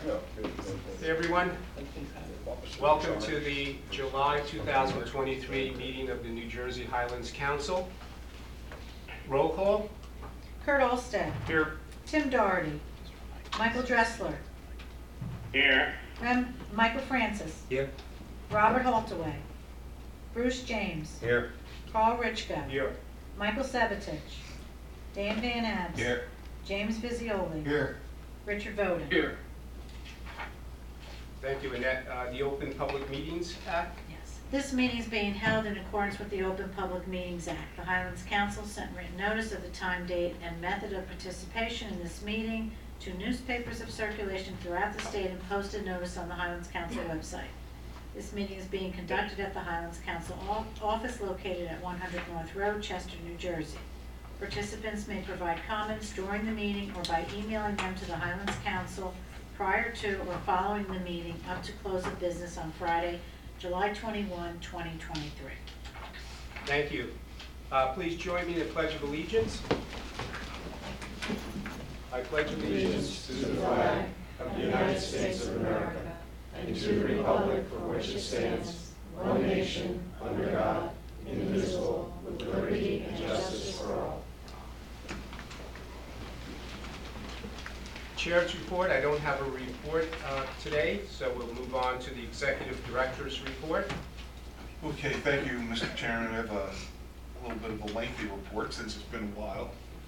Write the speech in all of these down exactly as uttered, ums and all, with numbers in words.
Hey everyone, welcome to the July two thousand twenty-three meeting of the New Jersey Highlands Council. Roll call. Kurt Olstead. Here. Tim Doherty. Michael Dressler. Here. Rem, Michael Francis. Here. Robert Haltaway. Bruce James. Here. Carl Richka. Here. Michael Sabatich. Dan Van Abs. Here. James Visioli. Here. Richard Voden. Here. Thank you, Annette. Uh, the Open Public Meetings Act. Yes. This meeting is being held in accordance with the Open Public Meetings Act. The Highlands Council sent written notice of the time, date, and method of participation in this meeting to newspapers of circulation throughout the state and posted notice on the Highlands Council website. This meeting is being conducted at the Highlands Council office located at one hundred North Road, Chester, New Jersey. Participants may provide comments during the meeting or by emailing them to the Highlands Council prior to or following the meeting up to close of business on Friday, July twenty-first, twenty twenty-three. Thank you. Uh, please join me in the Pledge of Allegiance. I pledge allegiance to the flag of the United States of America and to the republic for which it stands, one nation, under God, indivisible, with liberty and justice for all. Chair's report. I don't have a report uh, today, so we'll move on to the Executive Director's report. Okay, thank you, Mister Chairman. I have a, a little bit of a lengthy report since it's been a while.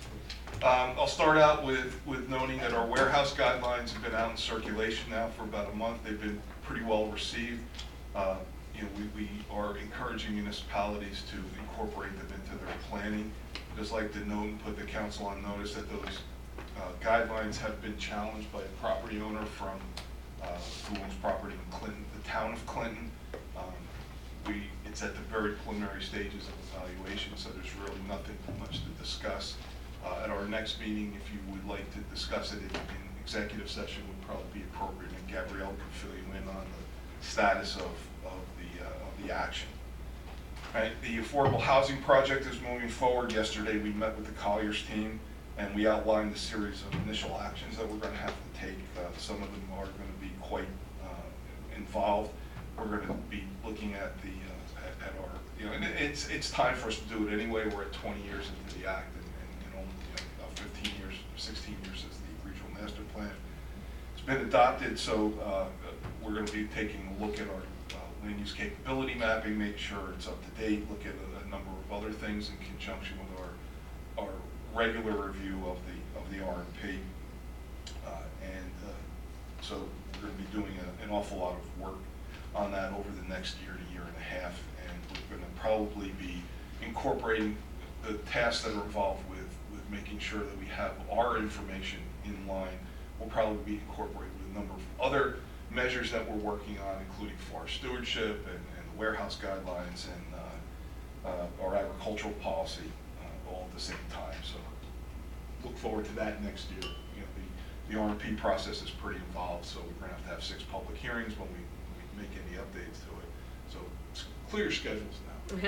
Um, I'll start out with, with noting that our warehouse guidelines have been out in circulation now for about a month. They've been pretty well received. Uh, you know, we, we are encouraging municipalities to incorporate them into their planning. I'd just like to note and put the council on notice that those uh, guidelines have been challenged by a property owner from uh, who owns property in Clinton, the town of Clinton. Um, we, it's at the very preliminary stages of evaluation, so there's really nothing much to discuss. Uh, at our next meeting, if you would like to discuss it in, in executive session, would probably be appropriate, and Gabrielle could fill you in on the status of, of, the, uh, of the action. Right, the affordable housing project is moving forward. Yesterday we met with the Colliers team and we outlined a series of initial actions that we're going to have to take. Uh, some of them are going to be quite uh, involved. We're going to be looking at the uh, at, at our, you know, and it's it's time for us to do it anyway. We're at twenty years into the act, and, and you know, you know, fifteen years, sixteen years since the regional master plan. It's been adopted, so uh, we're going to be taking a look at our uh, land use capability mapping, make sure it's up to date, look at a, a number of other things in conjunction with our our regular review of the of the R and P, uh, and uh, so we're going to be doing a, an awful lot of work on that over the next year to year and a half, and we're going to probably be incorporating the tasks that are involved with with making sure that we have our information in line. We'll probably be incorporating with a number of other measures that we're working on, including forest stewardship and, and the warehouse guidelines and uh, uh, our agricultural policy, uh, all at the same time. So look forward to that next year. You know, the, the R and P process is pretty involved, so we're going to have to have six public hearings when we, when we make any updates to it. So it's clear schedules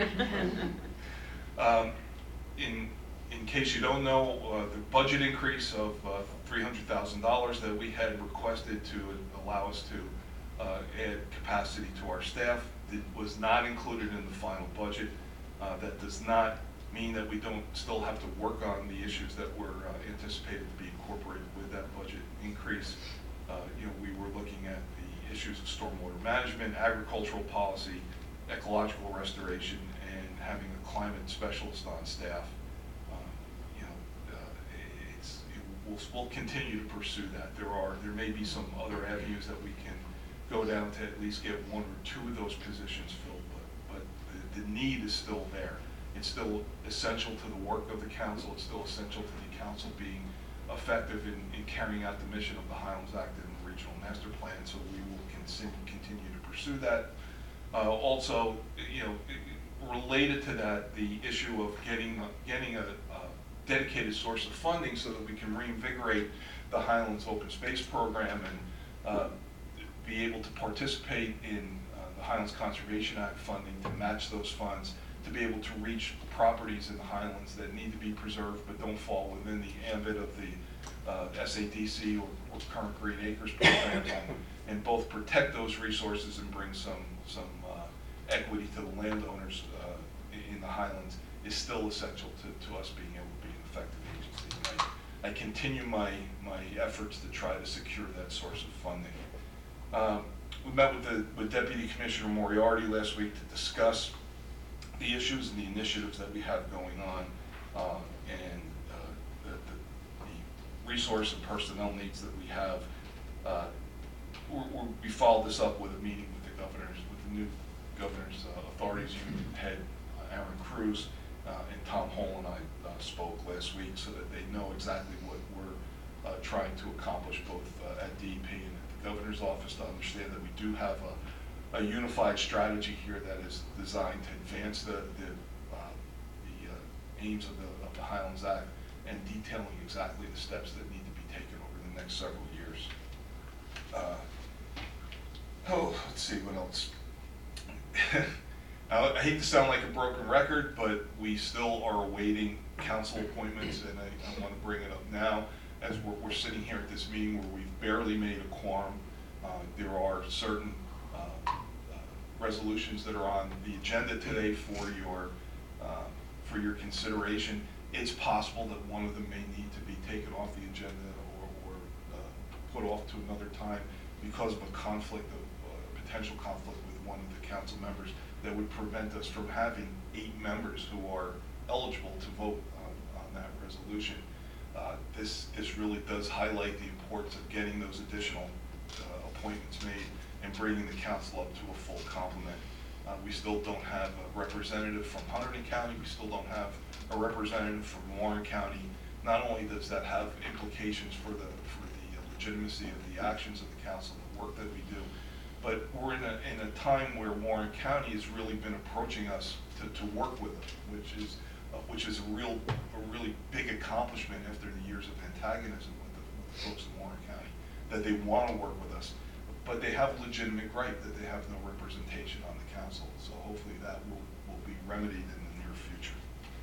now. um, in in case you don't know, uh, the budget increase of uh, three hundred thousand dollars that we had requested to allow us to uh, add capacity to our staff, it was not included in the final budget. Uh, that does not mean that we don't still have to work on the issues that were uh, anticipated to be incorporated with that budget increase. Uh, you know, we were looking at the issues of stormwater management, agricultural policy, ecological restoration, and having a climate specialist on staff. Um, you know, uh, it's it, we'll, we'll continue to pursue that. There are there may be some other avenues that we can go down to at least get one or two of those positions filled, but but the, the need is still there. It's still essential to the work of the council. It's still essential to the council being effective in, in carrying out the mission of the Highlands Act and the Regional Master Plan. So we will continue to pursue that. Uh, also, you know, related to that, the issue of getting getting a, a dedicated source of funding so that we can reinvigorate the Highlands Open Space Program and uh, be able to participate in uh, the Highlands Conservation Act funding to match those funds, to be able to reach properties in the Highlands that need to be preserved but don't fall within the ambit of the uh, S A D C or, current Green Acres programs and, and both protect those resources and bring some, some uh, equity to the landowners uh, in, in the Highlands is still essential to, to us being able to be an effective agency. And I, I continue my, my efforts to try to secure that source of funding. Um, we met with, the, with Deputy Commissioner Moriarty last week to discuss the issues and the initiatives that we have going on, um, and uh, the, the, the resource and personnel needs that we have. Uh, we're, we're, we followed this up with a meeting with the governors, with the new governor's uh, authorities union head, uh, Aaron Cruz, uh, and Tom Hole and I uh, spoke last week so that they know exactly what we're uh, trying to accomplish both uh, at D E P and at the governor's office, to understand that we do have a a unified strategy here that is designed to advance the, the, uh, the uh, aims of the, of the Highlands Act, and detailing exactly the steps that need to be taken over the next several years. Uh, oh, let's see what else. I, I hate to sound like a broken record, but we still are awaiting council appointments, and I, I want to bring it up now as we're, we're sitting here at this meeting where we've barely made a quorum. Uh, there are certain uh, uh, resolutions that are on the agenda today for your uh, for your consideration. It's possible that one of them may need to be taken off the agenda or, or uh, put off to another time because of a conflict of uh, potential conflict with one of the council members that would prevent us from having eight members who are eligible to vote on, on that resolution. Uh, this this really does highlight the importance of getting those additional uh, appointments made and bringing the council up to a full complement. Uh, we still don't have a representative from Hunterdon County. We still don't have a representative from Warren County. Not only does that have implications for the for the legitimacy of the actions of the council, the work that we do, but we're in a in a time where Warren County has really been approaching us to, to work with them, which is uh, which is a real a really big accomplishment after the years of antagonism with the, with the folks in Warren County, that they want to work with us. But they have a legitimate gripe that they have no representation on the council. So hopefully that will, will be remedied in the near future.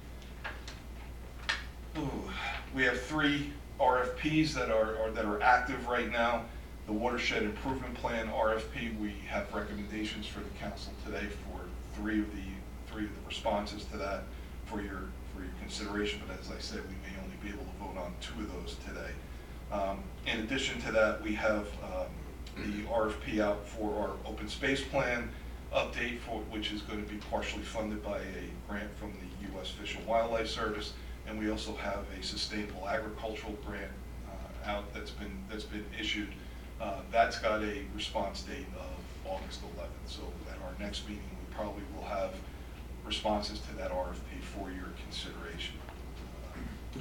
Ooh, we have three R F Ps that are, are that are active right now. The Watershed Improvement Plan R F P, we have recommendations for the council today for three of the three of the responses to that for your for your consideration. But as I said, we may only be able to vote on two of those today. Um, in addition to that, we have um, the R F P out for our open space plan update, for which is going to be partially funded by a grant from the U S Fish and Wildlife Service, and we also have a sustainable agricultural grant uh, out that's been that's been issued. Uh, that's got a response date of August eleventh. So at our next meeting, we probably will have responses to that R F P for your consideration. Uh,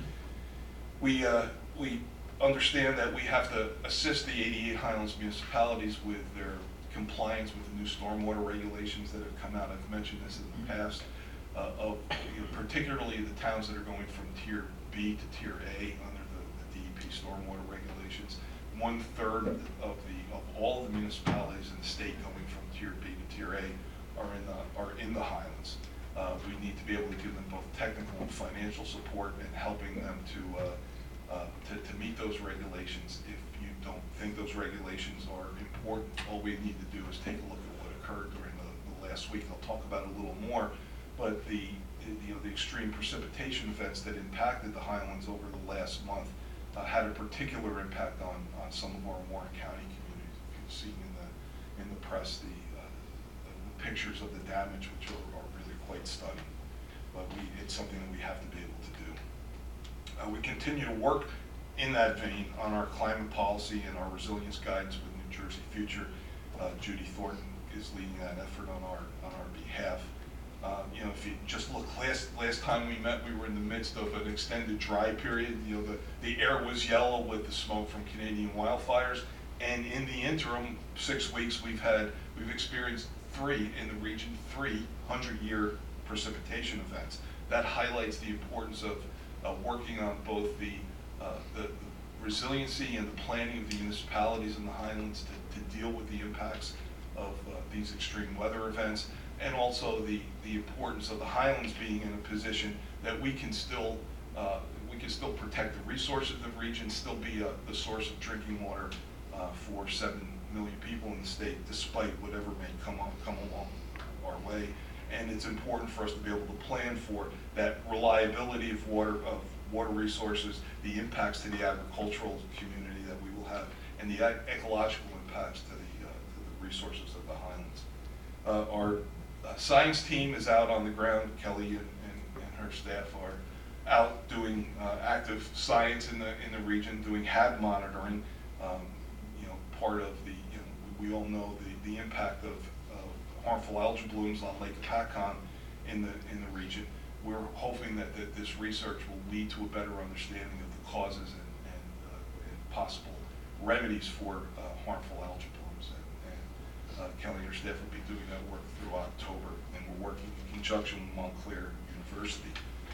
we uh, we. understand that we have to assist the eighty-eight Highlands municipalities with their compliance with the new stormwater regulations that have come out. I've mentioned this in the past, uh, of you know, particularly the towns that are going from tier B to tier A under the, the D E P stormwater regulations. One third of the of all the municipalities in the state going from tier B to tier A are in the are in the Highlands. Uh, we need to be able to give them both technical and financial support and helping them to uh, Uh, to, to meet those regulations. If you don't think those regulations are important, all we need to do is take a look at what occurred during the, the last week. I'll talk about it a little more, but the, you know, the extreme precipitation events that impacted the Highlands over the last month uh, had a particular impact on, on some of our Warren County communities. You've seen in the, in the press the, uh, the, the pictures of the damage, which are, are really quite stunning. But we, it's something that we have to be able to do. Uh, we continue to work in that vein on our climate policy and our resilience guidance with New Jersey Future. Uh, Judy Thornton is leading that effort on our on our behalf. Uh, you know, if you just look, last last time we met, we were in the midst of an extended dry period. You know, the the air was yellow with the smoke from Canadian wildfires, and in the interim, six weeks we've had we've experienced three in the region, three hundred-year precipitation events. That highlights the importance of Uh, working on both the, uh, the, the resiliency and the planning of the municipalities in the Highlands to, to deal with the impacts of uh, these extreme weather events, and also the, the importance of the Highlands being in a position that we can still uh, we can still protect the resources of the region, still be uh, the source of drinking water uh, for seven million people in the state, despite whatever may come on, come along our way. And it's important for us to be able to plan for that reliability of water, of water resources, the impacts to the agricultural community that we will have, and the ec ecological impacts to the, uh, to the resources of the Highlands. Uh, our uh, science team is out on the ground. Kelly and, and, and her staff are out doing uh, active science in the in the region, doing H A B monitoring. Um, you know, part of the, you know, we, we all know the, the impact of, of harmful algal blooms on Lake Pacon in the in the region. We're hoping that, that this research will lead to a better understanding of the causes and, and, uh, and possible remedies for uh, harmful algal blooms. And, and uh, Kelly and her staff will be doing that work through October, and we're working in conjunction with Montclair University.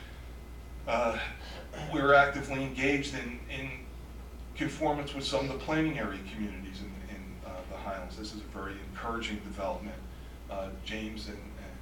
Uh, we're actively engaged in, in conformance with some of the planning area communities in, in uh, the Highlands. This is a very encouraging development. Uh, James and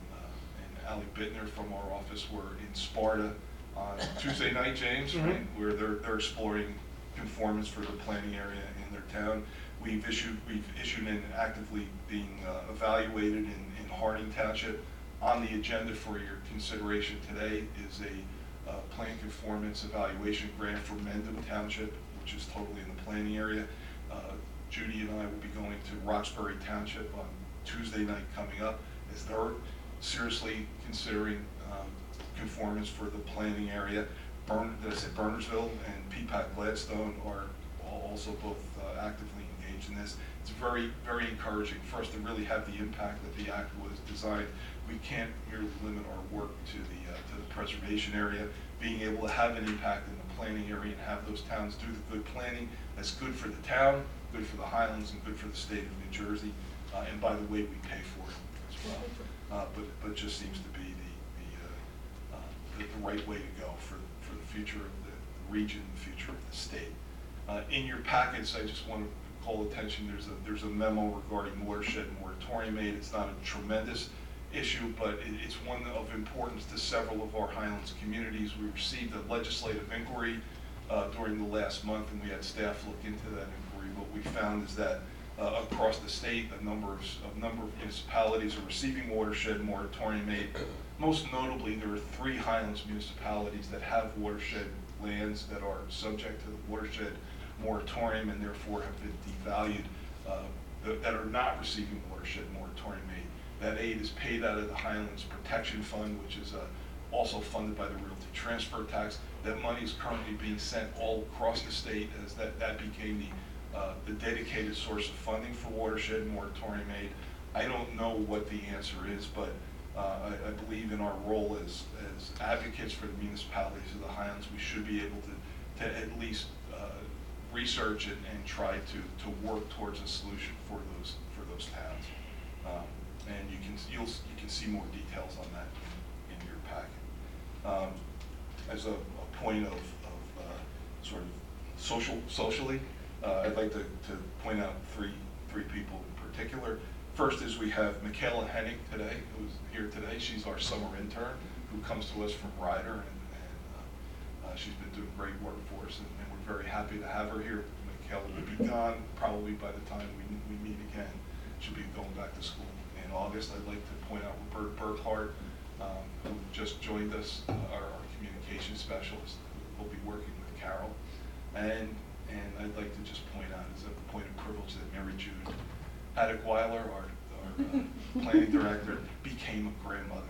Ali Bittner from our office were in Sparta on Tuesday night, James, mm-hmm. right, where they're, they're exploring conformance for the planning area in their town. We've issued, we've issued and actively being uh, evaluated in, in Harding Township. On the agenda for your consideration today is a uh, plan conformance evaluation grant for Mendham Township, which is totally in the planning area. Uh, Judy and I will be going to Roxbury Township on Tuesday night coming up as they're seriously considering um, conformance for the planning area. Burn, did I say Burnersville and P PAC Gladstone are also both uh, actively engaged in this. It's very, very encouraging for us to really have the impact that the act was designed. We can't merely limit our work to the uh, to the preservation area. Being able to have an impact in the planning area and have those towns do the good planning that's good for the town, good for the Highlands, and good for the state of New Jersey. Uh, and by the way, we pay for it as well. Uh, but but just seems to be the the, uh, uh, the the right way to go for for the future of the, the region, the future of the state. Uh, in your packets, I just want to call attention. There's a there's a memo regarding watershed moratorium aid. It's not a tremendous issue, but it, it's one of importance to several of our Highlands communities. We received a legislative inquiry uh, during the last month, and we had staff look into that inquiry. What we found is that Uh, across the state, a number of a number of municipalities are receiving watershed moratorium aid. Most notably, there are three Highlands municipalities that have watershed lands that are subject to the watershed moratorium and therefore have been devalued, uh, that, that are not receiving watershed moratorium aid. That aid is paid out of the Highlands Protection Fund, which is uh, also funded by the Realty Transfer Tax. That money is currently being sent all across the state as that, that became the Uh, the dedicated source of funding for watershed moratorium aid. I don't know what the answer is, but uh, I, I believe in our role as, as advocates for the municipalities of the Highlands, we should be able to, to at least uh, research and, and try to, to work towards a solution for those for those towns. Um, and you can you'll you can see more details on that in, in your packet. Um, as a, a point of, of uh, sort of social socially. Uh, I'd like to, to point out three three people in particular. First is we have Michaela Hennig today, who's here today. She's our summer intern who comes to us from Ryder, and, and uh, uh, she's been doing great work for us, and, and we're very happy to have her here. Michaela will be gone probably by the time we, we meet again. She'll be going back to school in August. I'd like to point out Roberta Burkhart, um, who just joined us, uh, our, our communications specialist, who will be working with Carol. And And I'd like to just point out, as a point of privilege, that Mary Jude Haddock-Weiler, our, our uh, planning director, became a grandmother.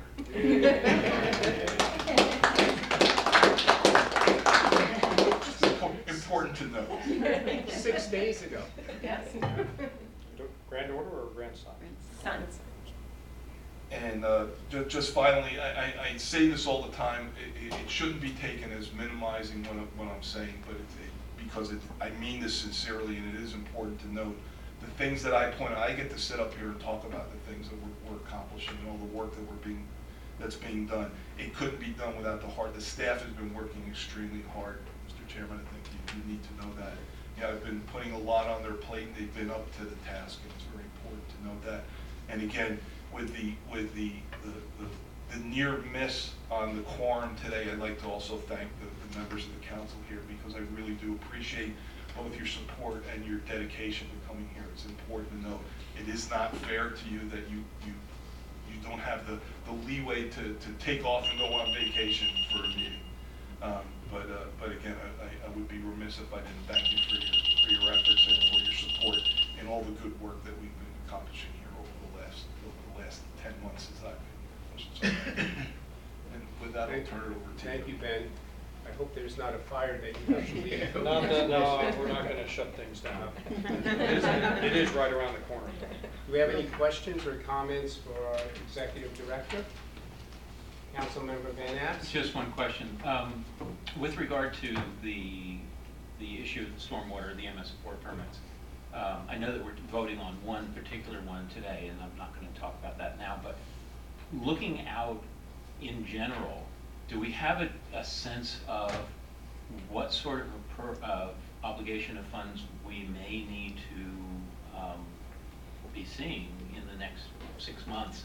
It's important to note. Six days ago. Yes. Granddaughter or grandson? Sons. And uh, ju just finally, I, I, I say this all the time. It, it, it shouldn't be taken as minimizing what, I, what I'm saying, but it's it, because it, I mean this sincerely, and it is important to note the things that I point out. I get to sit up here and talk about the things that we're, we're accomplishing and all the work that we're being, that's being done. It couldn't be done without the heart. The staff has been working extremely hard, Mister Chairman. I think you, you need to know that. Yeah, I've been putting a lot on their plate. They've been up to the task, and it's very important to know that. And again, with the with the the, the, the near miss on the quorum today, I'd like to also thank the, the members of the council here, because I really do appreciate both your support and your dedication to coming here. It's important to know it is not fair to you that you you you don't have the, the leeway to, to take off and go on vacation for a meeting. Um, but uh, but again, I, I would be remiss if I didn't thank you for your for your efforts and for your support and all the good work that we've been accomplishing here over the last over the last ten months since I've been here. And with that, I'll turn it over to you. Thank you, Ben. I hope there's not a fire that you have to leave. No, no, no, we're not gonna shut things down. It is, it is right around the corner. Do we have any questions or comments for our executive director? Councilmember Van Apps? Just one question. Um, with regard to the the issue of the stormwater, the M S four permits, um, I know that we're voting on one particular one today, and I'm not going to talk about that now, but looking out in general, do we have a, a sense of what sort of a per, uh, obligation of funds we may need to um, be seeing in the next six months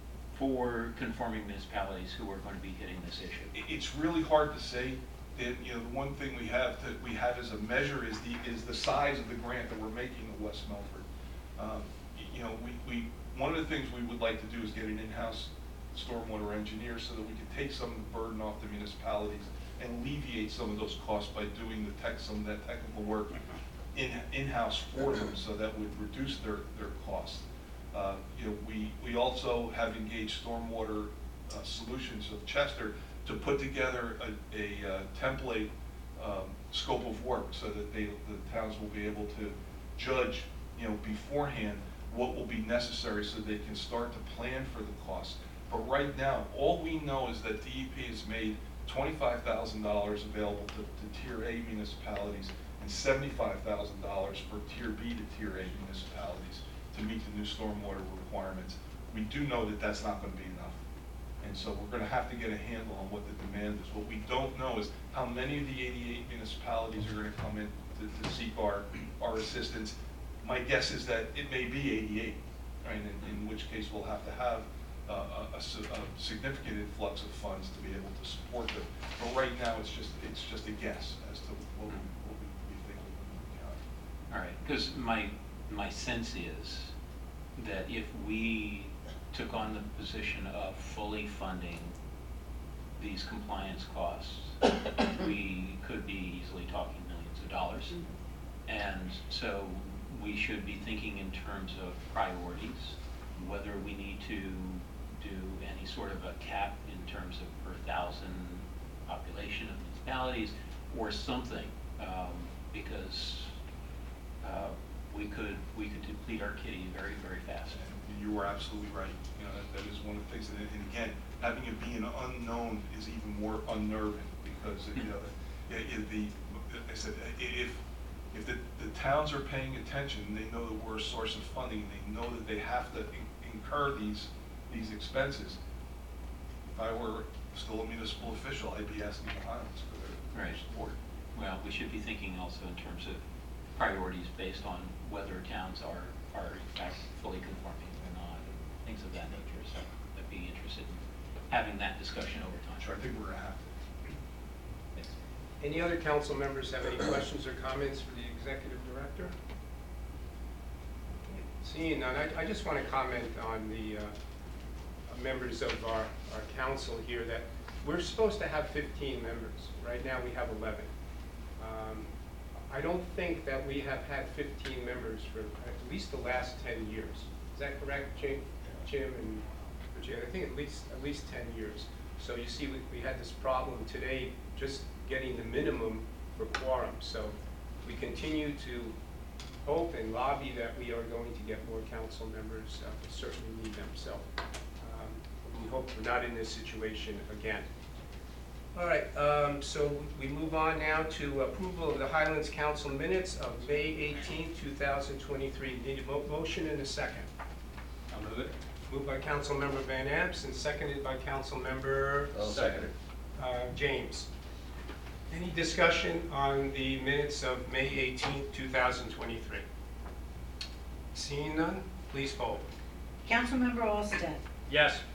for conforming municipalities who are going to be hitting this issue? It- It's really hard to say. And, you know, the one thing we have that we have as a measure is the is the size of the grant that we're making in West Milford. Um, y- you know, we, we one of the things we would like to do is get an in-house stormwater engineer so that we can take some of the burden off the municipalities and alleviate some of those costs by doing the tech some of that technical work in in-house for them, so that would reduce their their costs. Uh, you know, we we also have engaged Stormwater uh, Solutions of Chester to put together a, a uh, template um, scope of work so that they, the towns will be able to judge, you know, beforehand what will be necessary so they can start to plan for the costs. But right now, all we know is that D E P has made twenty-five thousand dollars available to, to Tier A municipalities and seventy-five thousand dollars for Tier B to Tier A municipalities to meet the new stormwater requirements. We do know that that's not going to be enough. And so we're going to have to get a handle on what the demand is. What we don't know is how many of the eighty-eight municipalities are going to come in to, to seek our, our assistance. My guess is that it may be eighty-eight, right? In, in which case we'll have to have uh, a, a, a significant influx of funds to be able to support them. But right now, it's just it's just a guess as to what we, what we, we think we're going to encounter. All right, because my my sense is that if we took on the position of fully funding these compliance costs, we could be easily talking millions of dollars. And so we should be thinking in terms of priorities, whether we need to do any sort of a cap in terms of per thousand population of municipalities or something, um, because uh, we could we could deplete our kitty very, very fast. You were absolutely right. You know, that, that is one of the things. And, and again, having it be an unknown is even more unnerving because you know, it, it, the I said if if the, the towns are paying attention, they know that we're a source of funding. They know that they have to in, incur these these expenses. If I were still a municipal official, I'd be asking the Highlands for their Right. support. Well, we should be thinking also in terms of priorities based on whether towns are are in fact fully conforming or not, things of that nature. So I'd be interested in having that discussion over time. Sure, I think we're going to have to. Thanks. Any other council members have any questions or comments for the executive director? Seeing none, I, I just want to comment on the uh, members of our, our council here that we're supposed to have fifteen members. Right now we have eleven. Um, I don't think that we have had fifteen members for at least the last ten years. Is that correct, Jim, Jim and Virginia? I think at least at least ten years. So you see, we, we had this problem today, just getting the minimum for quorum. So we continue to hope and lobby that we are going to get more council members. Uh, we certainly need them. So um, we hope we're not in this situation again. All right, um, so we move on now to approval of the Highlands Council minutes of May eighteenth, two thousand twenty-three. Need a mo motion and a second. I'll move it. Moved by Councilmember Van Amps and seconded by Councilmember I'll second it. uh, James. Any discussion on the minutes of May eighteenth, two thousand twenty-three? Seeing none, please vote. Councilmember Olsted, Yes.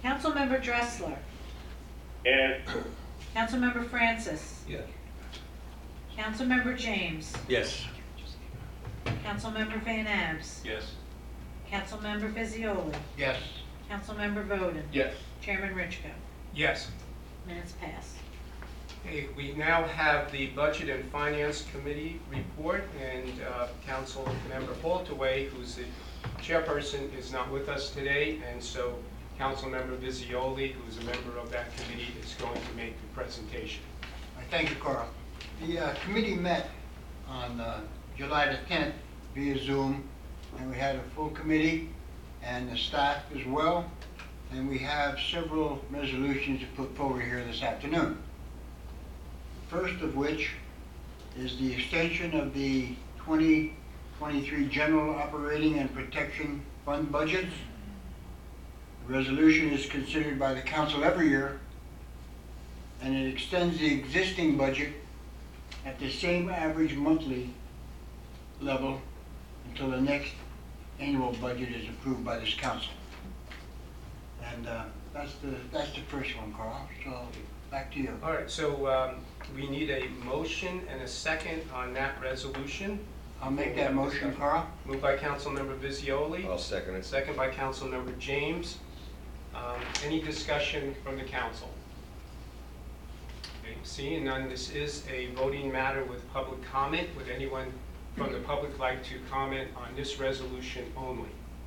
Councilmember Dressler. Yes. Councilmember Francis. Yes. Councilmember James. Yes. Councilmember Van Abs. Yes. Councilmember Visioli. Yes. Councilmember Bowden. Yes. Chairman Richco. Yes. Minutes passed. Okay, we now have the Budget and Finance Committee report, and uh, Councilmember Holtaway, who's the chairperson, is not with us today, and so Councilmember Visioli, who's a member of that committee, is going to make the presentation. Thank you, Carl. The uh, committee met on uh, July the tenth via Zoom, and we had a full committee and the staff as well, and we have several resolutions to put forward here this afternoon. First of which is the extension of the twenty twenty-three General Operating and Protection Fund budgets. The resolution is considered by the council every year, and it extends the existing budget at the same average monthly level until the next annual budget is approved by this council. And uh, that's the that's the first one, Carl. So back to you. All right, so um, we need a motion and a second on that resolution. I'll make that motion, Carl. Moved by Councilmember Visioli. I'll second it. Second by Councilmember James. Um, Any discussion from the council? Okay, seeing none, this is a voting matter with public comment. Would anyone from the public like to comment on this resolution only?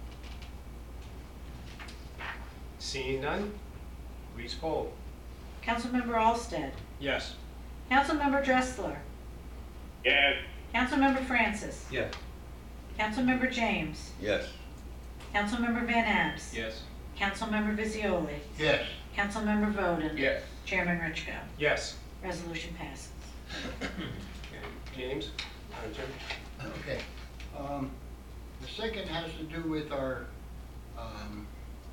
Seeing none, please poll. Councilmember Alsted. Yes. Councilmember Dressler. Yes. Councilmember Francis. Yes. Councilmember James. Yes. Councilmember Van Abs. Yes. Councilmember Visioli. Yes. Councilmember Bowden. Yes. Chairman Richco. Yes. Resolution passes. Okay, James? Uh, Jim? Okay. Um, the second has to do with our, um,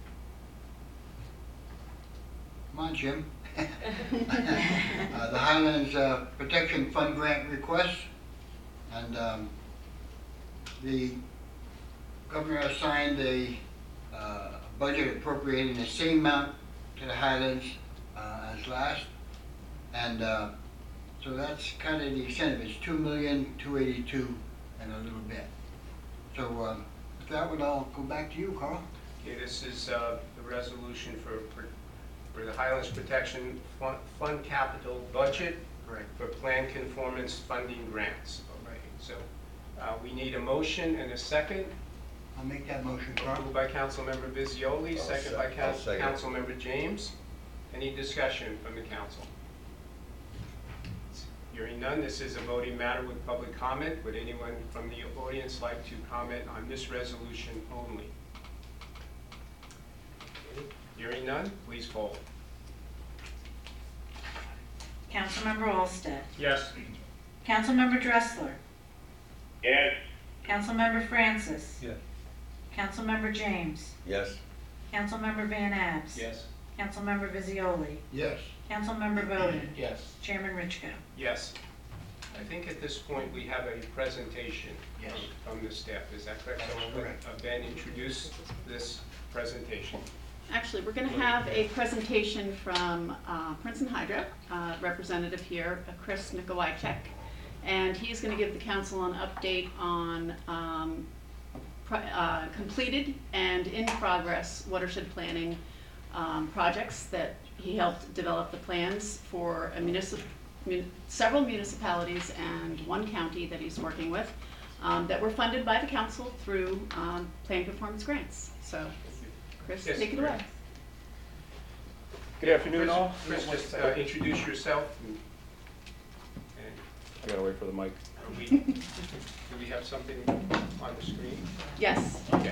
come on, Jim. uh, the Highlands uh, Protection Fund grant request, and um, the governor assigned a uh, budget appropriating the same amount to the Highlands uh, as last, and uh, so that's kind of the extent of it. It's two million two eighty-two and a little bit. So um, with that one, I'll go back to you, Carl. Okay, this is uh, the resolution for, for for the Highlands Protection Fund, Fund Capital Budget. Correct. For plan conformance funding grants. All right, so uh, we need a motion and a second. I'll make that motion, Carl. Moved by Councilmember Visioli, I'll second sec- by I'll Coun- second. Councilmember James. Any discussion from the council? Hearing none, this is a voting matter with public comment. Would anyone from the audience like to comment on this resolution only? Okay, hearing none, please poll. Councilmember Alsted. Yes. Councilmember Dressler. Yes. Councilmember Francis. Yes. Councilmember James. Yes. Councilmember Van Abs. Yes. Councilmember Visioli. Yes. Councilmember Bowden. Yes. Chairman Richco. Yes. I think at this point we have a presentation Yes. from from the staff. Is that correct? That's So I'll let, correct. uh, Ben introduce this presentation. Actually, we're going to have a presentation from uh, Princeton Hydro, uh, representative here, uh, Chris Nikolajczyk, and he's going to give the council an update on um, pro- uh, completed and in progress watershed planning um, projects that he helped develop the plans for a municip- mun- several municipalities and one county that he's working with um, that were funded by the council through um, plan conformance grants. So, Chris, Yes, take it great. away. Good afternoon, all. Chris, just uh, introduce yourself. and- and I gotta wait for the mic. Are we, do we have something on the screen? Yes. Okay.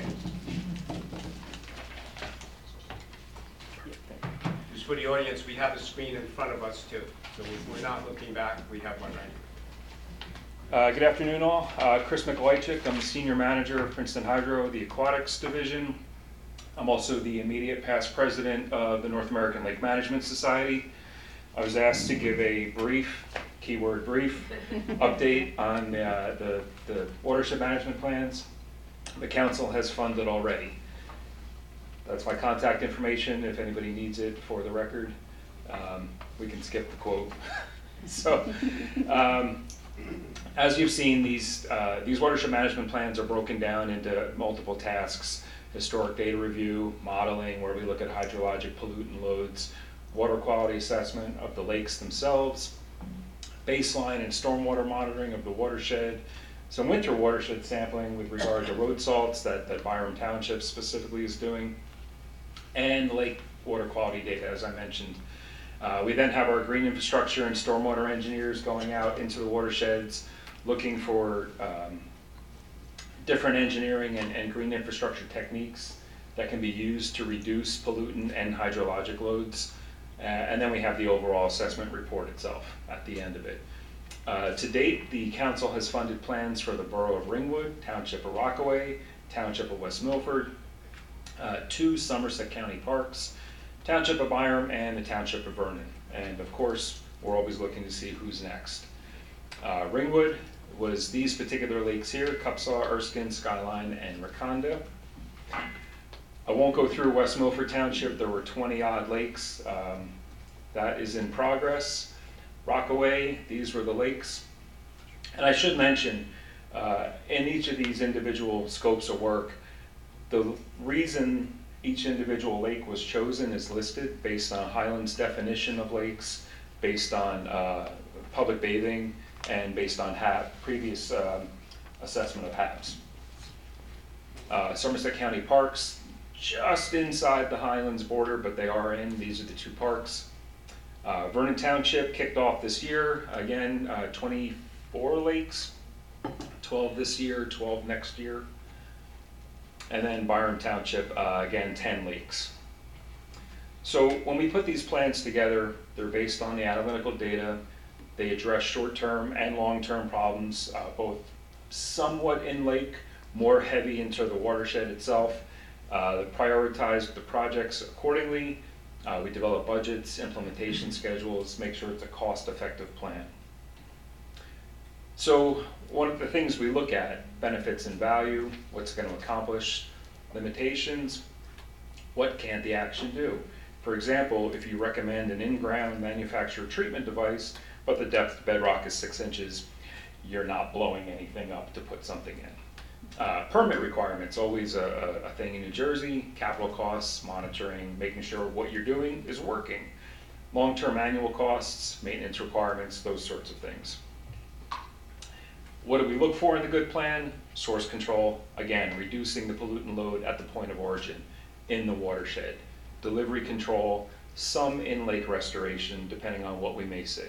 Just for the audience, we have a screen in front of us too, so we- we're not looking back, we have one right here. Uh, Good afternoon, all. Uh, Chris Mikolajczyk, I'm the Senior Manager of Princeton Hydro, the Aquatics Division. I'm also the immediate past president of the North American Lake Management Society. I was asked to give a brief, keyword brief, update on uh, the, the watershed management plans the council has funded already. that's my contact information if anybody needs it for the record. Um, we can skip the quote. So, um, as you've seen, these, uh, these watershed management plans are broken down into multiple tasks: historic data review, modeling, where we look at hydrologic pollutant loads, water quality assessment of the lakes themselves, baseline and stormwater monitoring of the watershed, some winter watershed sampling with regard to road salts that, that Byram Township specifically is doing, and lake water quality data, as I mentioned. Uh, we then have our green infrastructure and stormwater engineers going out into the watersheds, looking for um, different engineering and, and green infrastructure techniques that can be used to reduce pollutant and hydrologic loads. Uh, and then we have the overall assessment report itself at the end of it. Uh, to date, the council has funded plans for the Borough of Ringwood, Township of Rockaway, Township of West Milford, uh, two Somerset County parks, Township of Byram, and the Township of Vernon. And of course, we're always looking to see who's next. Uh, Ringwood was these particular lakes here: Cupsaw, Erskine, Skyline, and Raconda. I won't go through West Milford Township. There were twenty odd lakes. Um, that is in progress. Rockaway, these were the lakes. And I should mention, uh, in each of these individual scopes of work, the reason each individual lake was chosen is listed based on Highlands' definition of lakes, based on uh, public bathing, and based on H A B, previous um, assessment of H A Bs. Uh, Somerset County parks, just inside the Highlands border, but they are in. These are the two parks. Uh, Vernon Township kicked off this year. Again, uh, twenty-four lakes, twelve this year, twelve next year. And then Byram Township, uh, again, ten lakes. So when we put these plans together, they're based on the analytical data. They address short-term and long-term problems, uh, both somewhat in lake, more heavy into the watershed itself. Uh, they prioritize the projects accordingly. Uh, we develop budgets, implementation schedules, make sure it's a cost-effective plan. So one of the things we look at: benefits and value, what's going to accomplish, limitations, what can't the action do. For example, if you recommend an in-ground manufactured treatment device, but the depth of bedrock is six inches, you're not blowing anything up to put something in. Uh, permit requirements, always a, a thing in New Jersey. Capital costs, monitoring, making sure what you're doing is working. Long-term annual costs, maintenance requirements, those sorts of things. What do we look for in the good plan? Source control, again, reducing the pollutant load at the point of origin in the watershed. Delivery control, some in-lake restoration, depending on what we may see.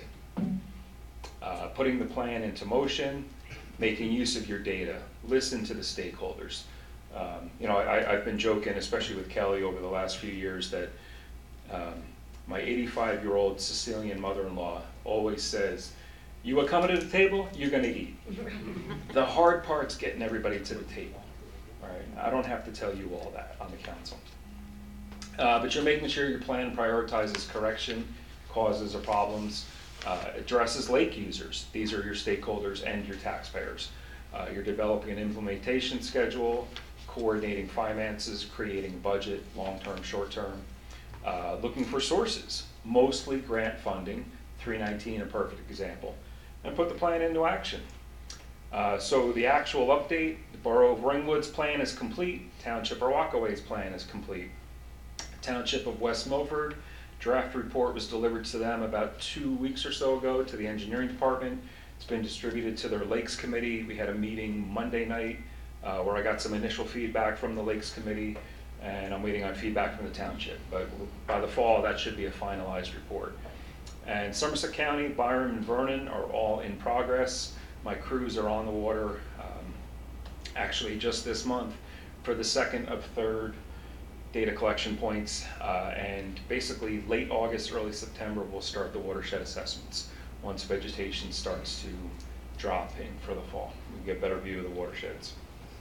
Uh, putting the plan into motion, making use of your data, listen to the stakeholders. Um, you know, I, I've been joking, especially with Kelly over the last few years, that um, my eighty-five-year-old Sicilian mother-in-law always says, "You are coming to the table, you're gonna eat." The hard part's getting everybody to the table, all right? I don't have to tell you all that on the council. Uh, but you're making sure your plan prioritizes correction, causes or problems, uh, addresses lake users. These are your stakeholders and your taxpayers. Uh, you're developing an implementation schedule, coordinating finances, creating budget, long-term, short-term, uh, looking for sources, mostly grant funding, three nineteen a perfect example, and put the plan into action. Uh, so the actual update: the Borough of Ringwood's plan is complete, Township of Rockaway's plan is complete. Township of West Milford, draft report was delivered to them about two weeks or so ago to the engineering department. It's been distributed to their Lakes Committee. We had a meeting Monday night uh, where I got some initial feedback from the Lakes Committee, and I'm waiting on feedback from the township. But by the fall, that should be a finalized report. And Somerset County, Byram, and Vernon are all in progress. My crews are on the water um, actually just this month for the second of third data collection points, uh, and basically late August, early September, we'll start the watershed assessments once vegetation starts to drop in for the fall. We get a better view of the watersheds.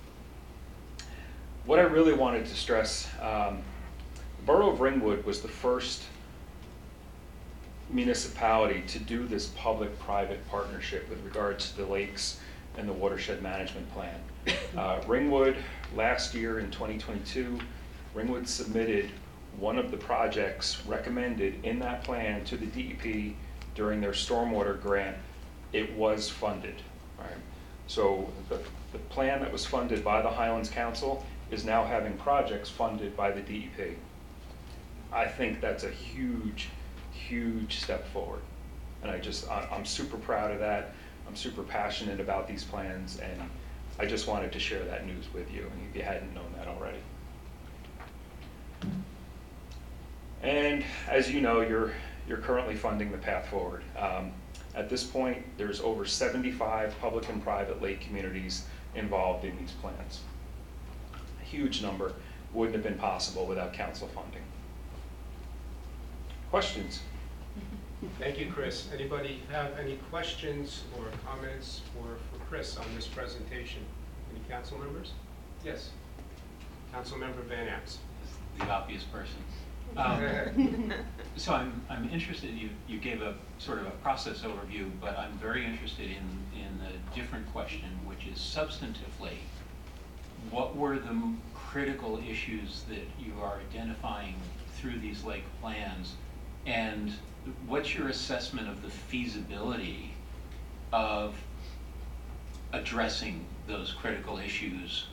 What I really wanted to stress, um, the Borough of Ringwood was the first municipality to do this public-private partnership with regards to the lakes and the watershed management plan. Uh, Ringwood last year in twenty twenty-two Ringwood submitted one of the projects recommended in that plan to the D E P during their stormwater grant. It was funded, right? So the, the plan that was funded by the Highlands Council is now having projects funded by the D E P. I think that's a huge, huge step forward. And I just, I- I'm super proud of that. I'm super passionate about these plans, and I just wanted to share that news with you, if you hadn't known that already. And as you know, you're, you're currently funding the Path Forward. Um, at this point, there's over seventy-five public and private lake communities involved in these plans. A huge number, wouldn't have been possible without council funding. Questions? Thank you, Chris. Anybody have any questions or comments for, for Chris on this presentation? Any council members? Yes. Councilmember Van Apps. The obvious person. Um, So I'm, I'm interested, you, you gave a sort of a process overview, but I'm very interested in, in a different question, which is substantively, what were the m- critical issues that you are identifying through these lake plans? And what's your assessment of the feasibility of addressing those critical issues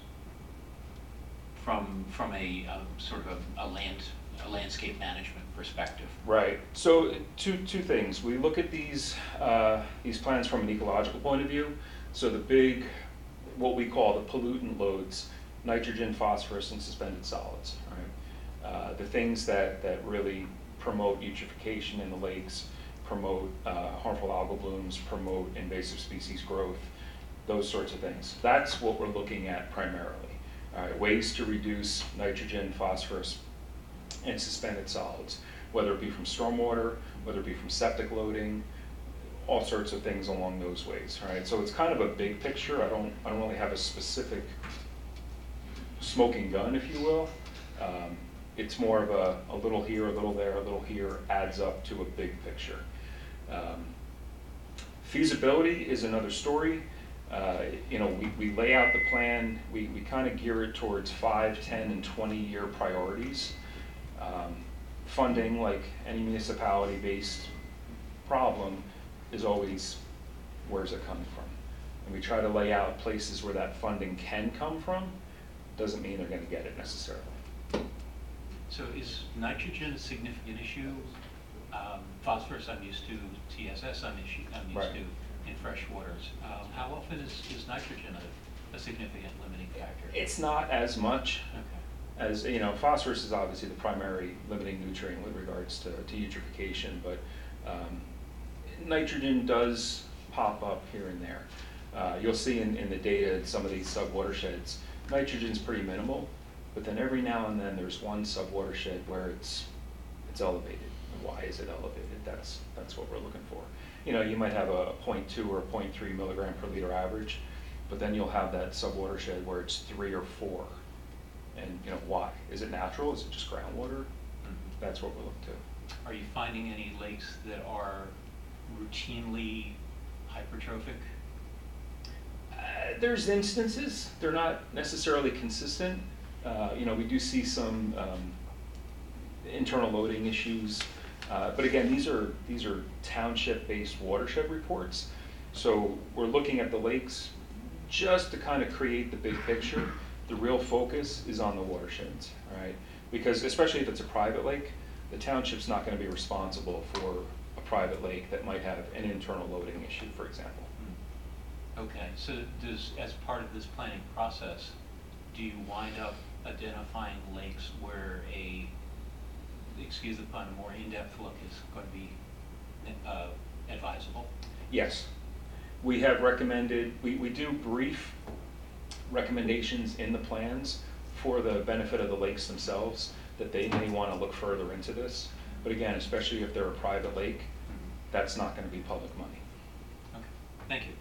from, from a, um, sort of a, a land, a landscape management perspective? Right. So two two things. We look at these uh, these plans from an ecological point of view. So the big, what we call the pollutant loads, nitrogen, phosphorus, and suspended solids. Right. Uh, the things that that really promote eutrophication in the lakes, promote uh, harmful algal blooms, promote invasive species growth, those sorts of things. That's what we're looking at primarily. All right, ways to reduce nitrogen, phosphorus, and suspended solids, whether it be from stormwater, whether it be from septic loading, all sorts of things along those ways, right? So it's kind of a big picture. I don't, I don't really have a specific smoking gun, if you will. Um, it's more of a, a little here, a little there, a little here, adds up to a big picture. Um, feasibility is another story. Uh, you know, we, we lay out the plan, we, we kind of gear it towards five, ten, and twenty year priorities. Um, funding, like any municipality-based problem, is always, where's it coming from? And we try to lay out places where that funding can come from. Doesn't mean they're going to get it necessarily. So is nitrogen a significant issue? Um, phosphorus I'm used to, T S S I'm, issue, I'm used Right. to in fresh waters. Um, how often is, is nitrogen a, a significant limiting factor? It's not as much Okay. as, you know, phosphorus is obviously the primary limiting nutrient with regards to, to eutrophication, but um, nitrogen does pop up here and there. Uh, you'll see in, in the data in some of these subwatersheds, nitrogen's pretty minimal, but then every now and then there's one subwatershed where it's it's elevated. And why is it elevated? That's that's what we're looking for. You know, you might have a zero point two or a zero point three milligram per liter average, but then you'll have that subwatershed where it's three or four. And you know, why? Is it natural? Is it just groundwater? Mhm. That's what we're looking to. Are you finding any lakes that are routinely hypertrophic? Uh, there's instances. They're not necessarily consistent. Uh, you know, we do see some um, internal loading issues. Uh, but again, these are these are township-based watershed reports. So we're looking at the lakes just to kind of create the big picture. The real focus is on the watersheds, right? Because especially if it's a private lake, the township's not going to be responsible for a private lake that might have an internal loading issue, for example. Okay, so does, as part of this planning process, do you wind up identifying lakes where a, excuse the pun, a more in-depth look is going to be uh, advisable? Yes. We have recommended, we, we do brief recommendations in the plans for the benefit of the lakes themselves, that they may want to look further into this. But again, especially if they're a private lake, that's not going to be public money. Okay, thank you.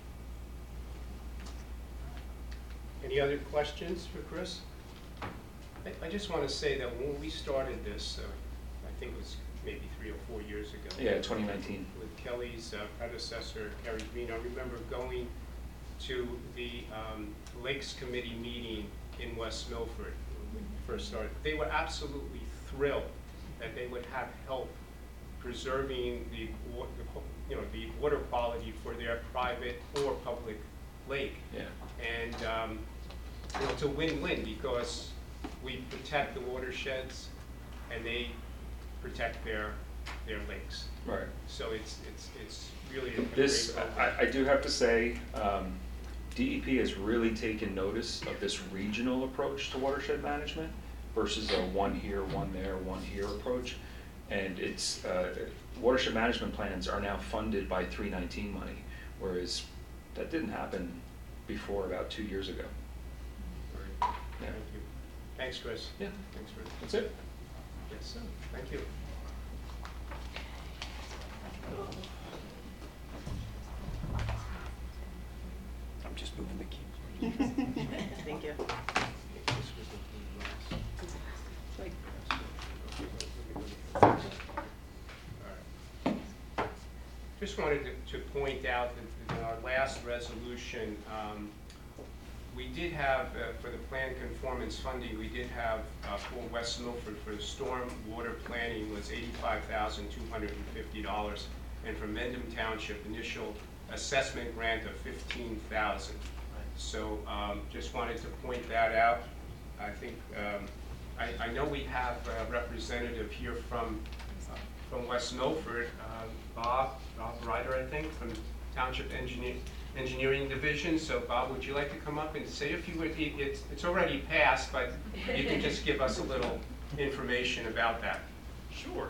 Any other questions for Chris? I, I just want to say that when we started this, uh, I think it was maybe three or four years ago. Yeah, twenty nineteen. With Kelly's uh, predecessor, Kerry Green, I remember going to the um, Lakes Committee meeting in West Milford first started. They were absolutely thrilled that they would have help preserving the, wa- the qu- you know, the water quality for their private or public lake. Yeah. And, um, you know, it's a win-win because we protect the watersheds and they protect their, their lakes. Right. So it's, it's, it's really a This, great program. I, I do have to say, um, D E P has really taken notice of this regional approach to watershed management versus a one here, one there, one here approach. And it's, uh, watershed management plans are now funded by three nineteen money, whereas that didn't happen before about two years ago. Thank you. Thanks, Chris. Yeah. Thanks, Chris. That's it. Yes, sir. Thank you. I'm just moving the key. Thank you. This was the last. Like, All right. Just wanted to, to point out that in our last resolution, um, we did have, uh, for the plan conformance funding, we did have uh, for West Milford for the storm water planning was eighty-five thousand two hundred fifty dollars, and for Mendham Township, initial assessment grant of fifteen thousand dollars. So um, just wanted to point that out. I think, um, I, I know we have a representative here from, uh, from West Milford, um, Bob, Bob Ryder, I think, from Township Engineer, Engineering Division. So Bob, would you like to come up and say a few words? It- It's, it's already passed, but you can just give us a little information about that. Sure.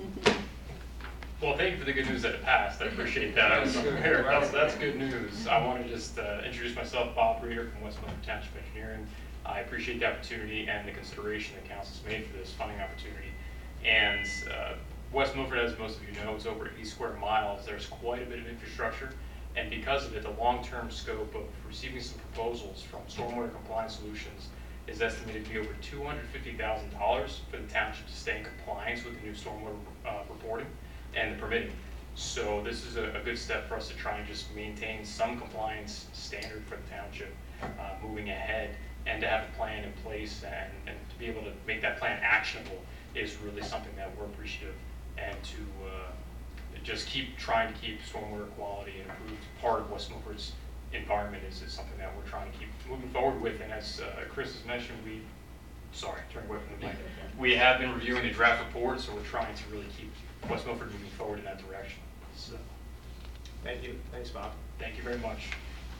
Well, thank you for the good news that it passed. I appreciate that. I was That's good. unaware. That's, that's good news. I want to just uh, introduce myself, Bob Reeder from West Milford Township Engineering. I appreciate the opportunity and the consideration that council's made for this funding opportunity. And uh, West Milford, as most of you know, is over eighty square miles. There's quite a bit of infrastructure. And because of it, the long-term scope of receiving some proposals from Stormwater Compliance Solutions is estimated to be over two hundred fifty thousand dollars for the township to stay in compliance with the new stormwater uh, reporting and the permitting. So this is a, a good step for us to try and just maintain some compliance standard for the township uh, moving ahead, and to have a plan in place and, and to be able to make that plan actionable is really something that we're appreciative, and to uh, just keep trying to keep stormwater quality and improved part of West Milford's environment is, is something that we're trying to keep moving forward with. And as uh, Chris has mentioned, we, sorry, turn away from the mic. We have been reviewing the draft report, so we're trying to really keep West Milford moving forward in that direction. So, Thank you. Thanks, Bob. thank you very much.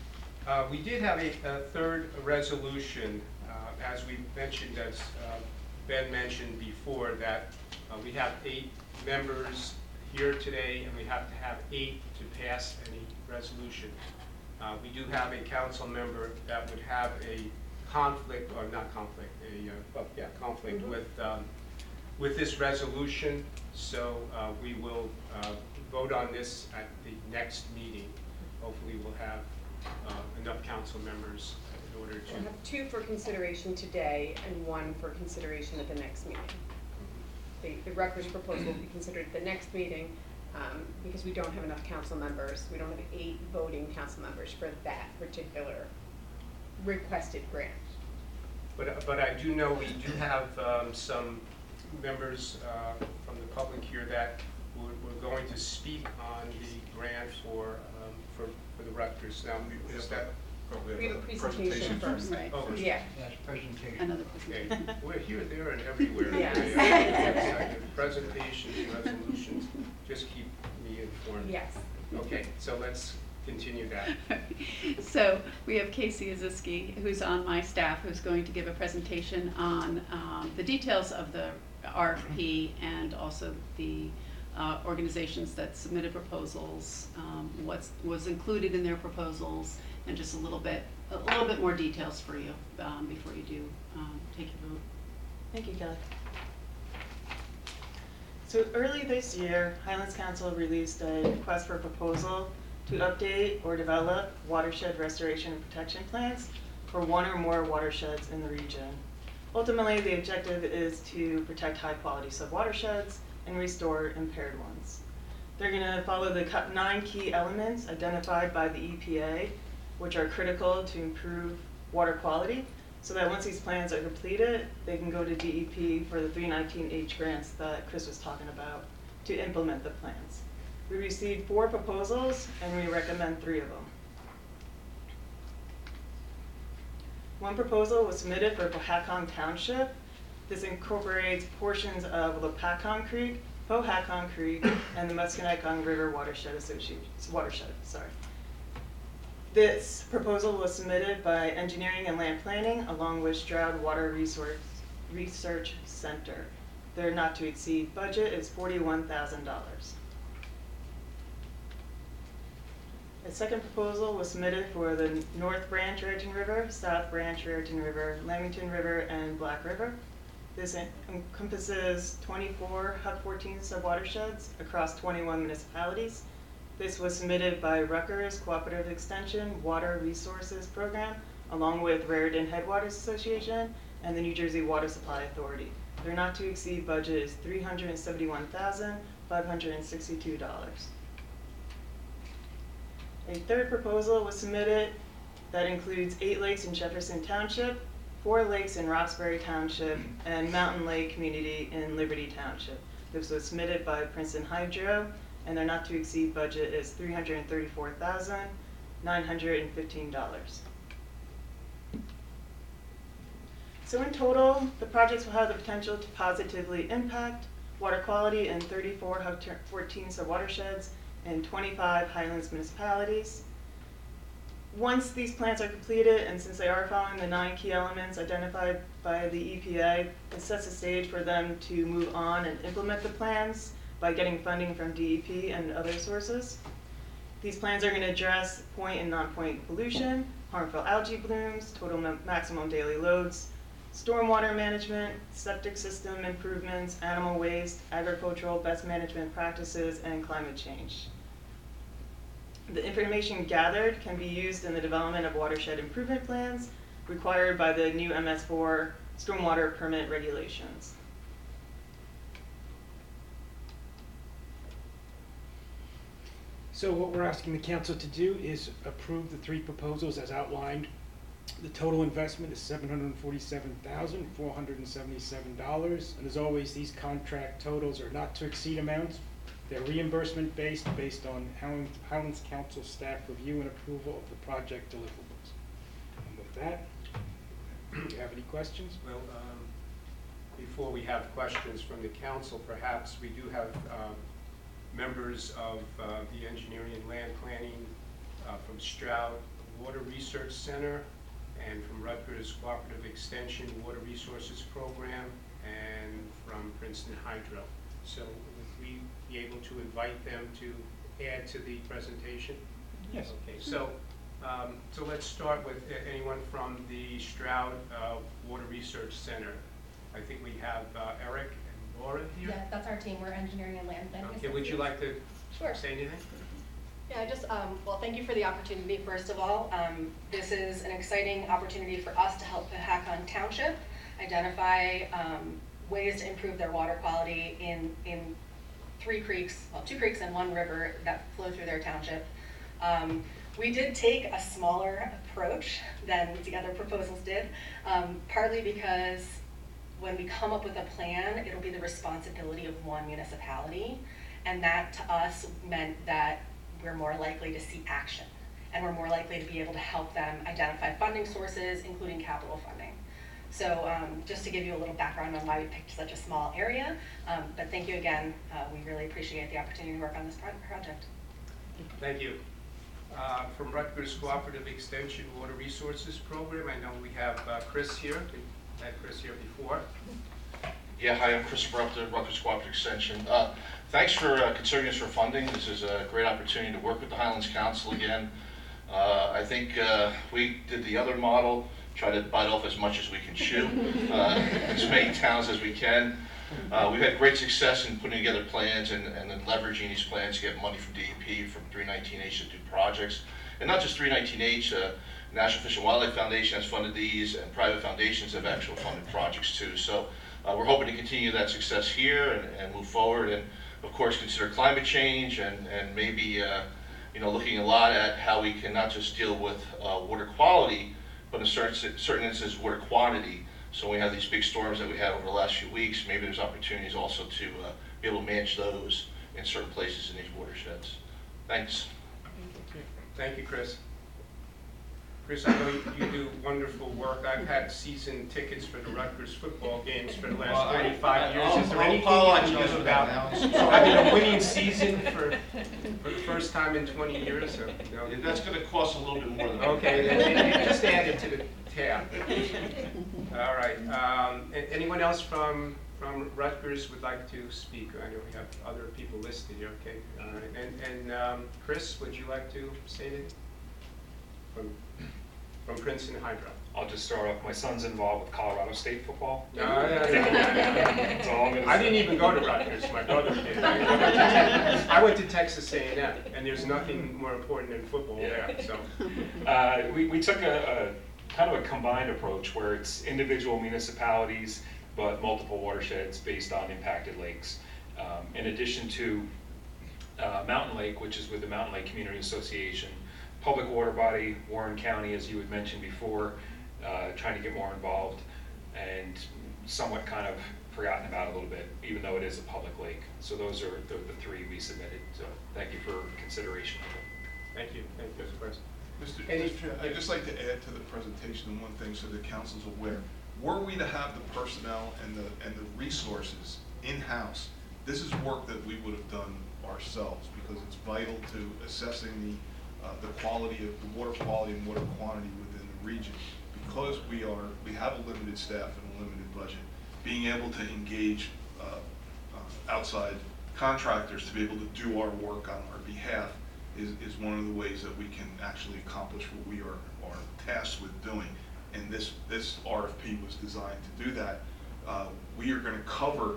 Uh, We did have a, a third resolution, uh, as we mentioned, as uh, Ben mentioned before, that uh, we have eight members here today, and we have to have eight to pass any resolution. Uh, We do have a council member that would have a conflict, or not conflict, a, uh, well, yeah, conflict Mhm. with, um, with this resolution, so uh, we will uh, vote on this at the next meeting. Hopefully, we'll have uh, enough council members in order We'll to. have two for consideration today and one for consideration at the next meeting. The, the Rutgers proposal will be considered at the next meeting, um, because we don't have enough council members. We don't have eight voting council members for that particular requested grant. But, but I do know we do have um, some members uh, from the public here that we're, we're going to speak on the grant for, um, for, for the Rutgers. Now, is that? We have a presentation first. Right. Oh, Yeah. That's presentation. Another okay. presentation. We're here, there, and everywhere. Yes. today. Presentations, resolutions, just keep me informed. Yes. Okay, so let's continue that. So we have Casey Aziski, who's on my staff, who's going to give a presentation on um, the details of the R F P and also the uh, organizations that submitted proposals, um, what was included in their proposals, and just a little bit, a little bit more details for you um, before you do um, take your vote. Thank you, Kelly. So early this year, Highlands Council released a request for a proposal to update or develop watershed restoration and protection plans for one or more watersheds in the region. Ultimately, the objective is to protect high-quality subwatersheds and restore impaired ones. They're going to follow the nine key elements identified by the E P A, which are critical to improve water quality, so that once these plans are completed, they can go to D E P for the three nineteen H grants that Chris was talking about to implement the plans. We received four proposals and we recommend three of them. One proposal was submitted for Pohatcong Township. This incorporates portions of Lepacon Creek, Pohatcong Creek, and the Musconetcong River Watershed Association, watershed, sorry. This proposal was submitted by Engineering and Land Planning along with Stroud Water Resource Research Center. Their not to exceed budget is forty-one thousand dollars. A second proposal was submitted for the North Branch Raritan River, South Branch Raritan River, Lamington River, and Black River. This encompasses twenty-four H U C fourteen subwatersheds across twenty-one municipalities. This was submitted by Rutgers Cooperative Extension Water Resources Program, along with Raritan Headwaters Association and the New Jersey Water Supply Authority. Their not to exceed budget is three hundred seventy-one thousand five hundred sixty-two dollars. A third proposal was submitted that includes eight lakes in Jefferson Township, four lakes in Roxbury Township, and Mountain Lake Community in Liberty Township. This was submitted by Princeton Hydro, and their not to exceed budget is three hundred thirty-four thousand nine hundred fifteen dollars. So in total, the projects will have the potential to positively impact water quality in thirty-four H U C fourteen subwatersheds in twenty-five Highlands municipalities. Once these plans are completed, and since they are following the nine key elements identified by the E P A, it sets the stage for them to move on and implement the plans by getting funding from D E P and other sources. These plans are going to address point and non-point pollution, harmful algae blooms, total ma maximum daily loads, stormwater management, septic system improvements, animal waste, agricultural best management practices, and climate change. The information gathered can be used in the development of watershed improvement plans required by the new M S four stormwater permit regulations. So what we're asking the council to do is approve the three proposals as outlined. The total investment is seven hundred forty-seven thousand four hundred seventy-seven dollars. And as always, these contract totals are not to exceed amounts. They're reimbursement based, based on Highlands, Highlands Council staff review and approval of the project deliverables. And with that, do you have any questions? Well, um, before we have questions from the council, perhaps we do have um, members of uh, the Engineering and Land Planning uh, from Stroud Water Research Center and from Rutgers Cooperative Extension Water Resources Program and from Princeton Hydro. So would we be able to invite them to add to the presentation? Yes. Okay, so, um, so let's start with a- anyone from the Stroud uh, Water Research Center. I think we have uh, Eric and Laura here. Yeah, that's our team. We're engineering and land planning. Okay, would you like to Sure. say anything? Yeah, I just, um, well, thank you for the opportunity, first of all. Um, this is an exciting opportunity for us to help Pohatcong Township identify um, ways to improve their water quality in, in three creeks, well, two creeks and one river that flow through their township. Um, we did take a smaller approach than the other proposals did, um, partly because when we come up with a plan, it'll be the responsibility of one municipality. And that to us meant that we're more likely to see action, and we're more likely to be able to help them identify funding sources, including capital funding. So um, just to give you a little background on why we picked such a small area, um, but thank you again. Uh, we really appreciate the opportunity to work on this pro project. Thank you. Uh, from Rutgers Cooperative Extension Water Resources Program, I know we have uh, Chris here. We've had Chris here before. Yeah, hi, I'm Chris Brupta, Rutgers Cooperative Extension. Uh, thanks for uh, considering us for funding. This is a great opportunity to work with the Highlands Council again. Uh, I think uh, we did the other model, try to bite off as much as we can chew, uh, as many towns as we can. Uh, we've had great success in putting together plans and, and then leveraging these plans to get money from D E P, from three nineteen H to do projects. And not just three nineteen H, uh, National Fish and Wildlife Foundation has funded these, and private foundations have actually funded projects too. So uh, we're hoping to continue that success here and, and move forward, and of course consider climate change and, and maybe uh, you know, looking a lot at how we can not just deal with uh, water quality but in certain, certain instances, water quantity. So we have these big storms that we had over the last few weeks, maybe there's opportunities also to uh, be able to manage those in certain places in these watersheds. Thanks. Thank you, Chris. Chris, I know you, you do wonderful work. I've had season tickets for the Rutgers football games for the Well, last I- twenty-five years. I'll- Is there I'll anything you apologize can do for about that now. having a winning season for, for the first time in twenty years? Or, no? That's going to cost a little bit more than that. Okay, then then just add it to the tab. All right. Um, a- anyone else from from Rutgers would like to speak? I know we have other people listed here. Okay. All right. And and um, Chris, would you like to say anything from from Princeton Hydro? I'll just start off, my son's involved with Colorado State football. No, no, no, no, no, no. That's all I'm gonna I say. didn't even go to Rutgers. My brother did. I went to Tex- I went to Texas A and M, and there's nothing more important than football there. So. Uh, we, we took a, a kind of a combined approach where it's individual municipalities, but multiple watersheds based on impacted lakes. Um, in addition to uh, Mountain Lake, which is with the Mountain Lake Community Association, public water body, Warren County, as you had mentioned before, uh, trying to get more involved, and somewhat kind of forgotten about a little bit, even though it is a public lake. So those are the, the three we submitted. So thank you for consideration of it. Thank you. Thank you, Mister President. Mister Any- Mister Chair, I'd just like to add to the presentation one thing so the council's aware. Were we to have the personnel and the, and the resources in-house, this is work that we would have done ourselves because it's vital to assessing the, uh, the quality of, the water quality and water quantity within the region. Because we are, we have a limited staff and a limited budget, being able to engage uh, uh, outside contractors to be able to do our work on our behalf is, is one of the ways that we can actually accomplish what we are, are tasked with doing. And this, this R F P was designed to do that. Uh, we are gonna cover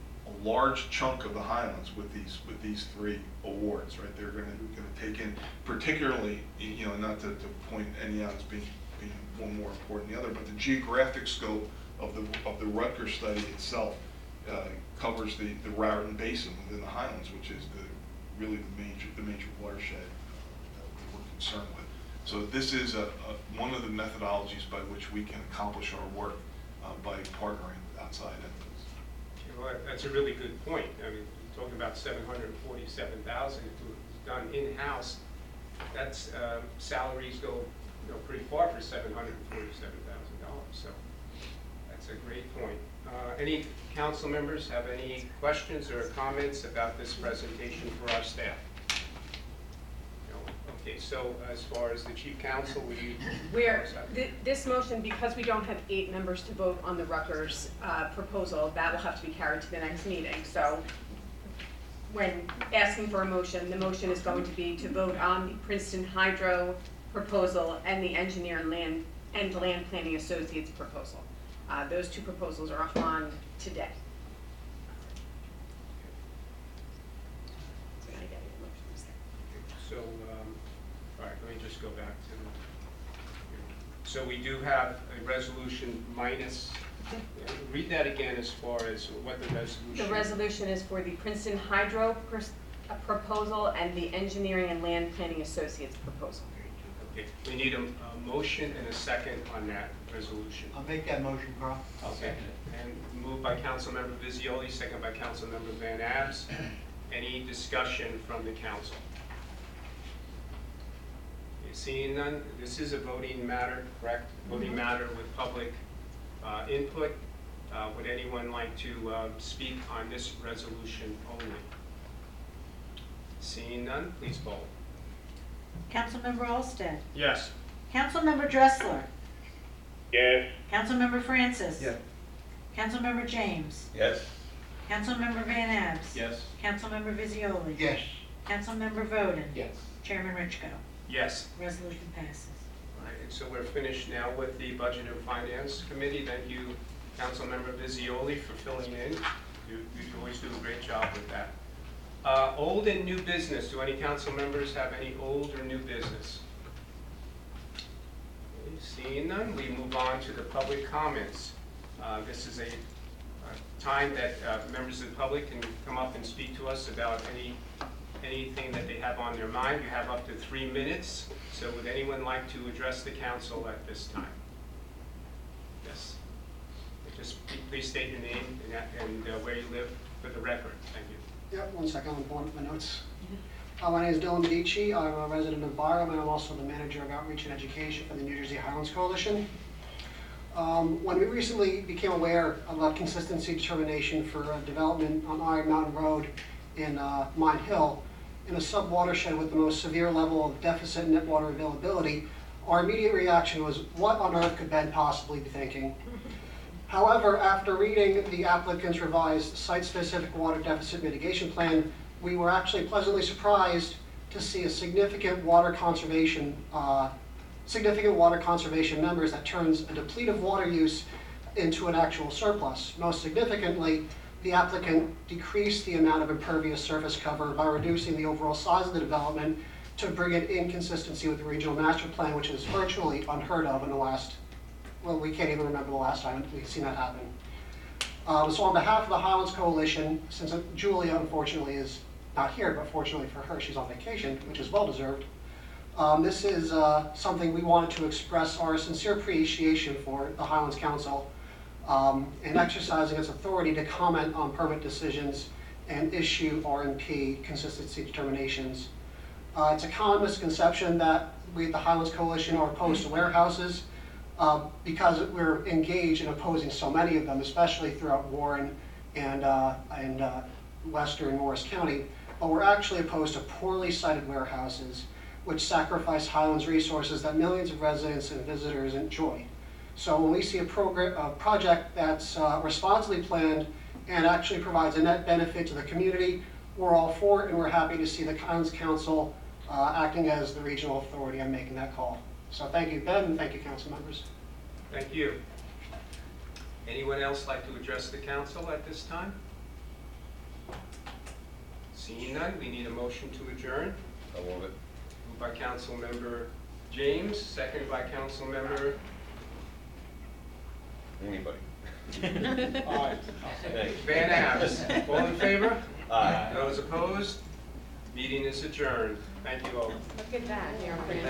a large chunk of the Highlands with these, with these three awards, right? They're gonna, gonna take in, particularly, you know, not to, to point any out as being, being one more important than the other, but the geographic scope of the, of the Rutgers study itself uh, covers the, the Raritan Basin within the Highlands, which is the, really the major, the major watershed uh, that we're concerned with. So this is a, a, one of the methodologies by which we can accomplish our work uh, by partnering with outside entities. Okay, well, that's a really good point. I mean, you're talking about seven hundred forty-seven thousand if it was done in-house. That's, uh, salaries go, you know, pretty far for seven hundred forty-seven thousand dollars. So that's a great point. Uh, any council members have any questions or comments about this presentation for our staff? Okay, so as far as the chief counsel, we... Where, th- this motion, because we don't have eight members to vote on the Rutgers uh, proposal, that will have to be carried to the next meeting. So when asking for a motion, the motion is going to be to vote on the Princeton Hydro proposal and the Engineer and Land, and Land Planning Associates proposal. Uh, Those two proposals are on today. So can I get your motions there? So, um, all right, let me just go back to, so we do have a resolution minus, read that again as far as what the resolution. The resolution is for the Princeton Hydro pers- uh, proposal and the Engineering and Land Planning Associates proposal. Okay, we need a, a motion and a second on that resolution. I'll make that motion, Carl. Okay, and moved by Councilmember Visioli, second by Councilmember Van Abs. Any discussion from the council? Okay, seeing none, this is a voting matter, correct? Voting matter with public uh, input. Uh, would anyone like to uh, speak on this resolution only? Seeing none, please vote. Councilmember Olsted. Yes. Councilmember Dressler. Yes. Councilmember Francis. Yes. Councilmember James. Yes. Councilmember Van Abs. Yes. Councilmember Visioli. Yes. Councilmember Voden. Yes. Chairman Richko. Yes. Resolution passes. All right, and so we're finished now with the Budget and Finance Committee. Thank you, Councilmember Visioli, for filling in. You, you always do a great job with that. Uh, old and new business. Do any council members have any old or new business? Okay, seeing none, we move on to the public comments. Uh, this is a, a time that uh, members of the public can come up and speak to us about any anything that they have on their mind. You have up to three minutes. So would anyone like to address the council at this time? just please state your name and that- and uh, where you live for the record. Thank you. Yep, one second, I'm pulling up my notes. Uh, my name is Dylan Medici, I'm a resident of Byram, and I'm also the manager of outreach and education for the New Jersey Highlands Coalition. Um, when we recently became aware of a consistency determination for a development on Iron Mountain Road in uh, Mine Hill, in a sub-watershed with the most severe level of deficit net water availability, our immediate reaction was, what on earth could Ben possibly be thinking? However, after reading the applicant's revised site-specific water deficit mitigation plan, we were actually pleasantly surprised to see a significant water conservation, uh, significant water conservation members that turns a depletive water use into an actual surplus. Most significantly, the applicant decreased the amount of impervious surface cover by reducing the overall size of the development to bring it in consistency with the regional master plan, which is virtually unheard of in the last, well, we can't even remember the last time we've seen that happen. Um, so on behalf of the Highlands Coalition, since Julia unfortunately is not here, but fortunately for her, she's on vacation, which is well-deserved, um, this is uh, something we wanted to express our sincere appreciation for the Highlands Council um, in exercising its authority to comment on permit decisions and issue R and P consistency determinations. Uh, it's a common misconception that we at the Highlands Coalition are opposed to warehouses uh, because we're engaged in opposing so many of them, especially throughout Warren and, uh, and uh, Western Morris County. But we're actually opposed to poorly sited warehouses which sacrifice Highlands resources that millions of residents and visitors enjoy. So when we see a, program, a project that's uh, responsibly planned and actually provides a net benefit to the community, we're all for it, and we're happy to see the Highlands Council uh, acting as the regional authority and making that call. So thank you, Ben, and thank you, council members. Thank you. Anyone else like to address the council at this time? Seeing none, we need a motion to adjourn. I move it. Moved by Council Member James, seconded by Council Member Anybody. Aye. Van Abs. All in favor? Aye. Those opposed? Meeting is adjourned. Thank you all. Look at that.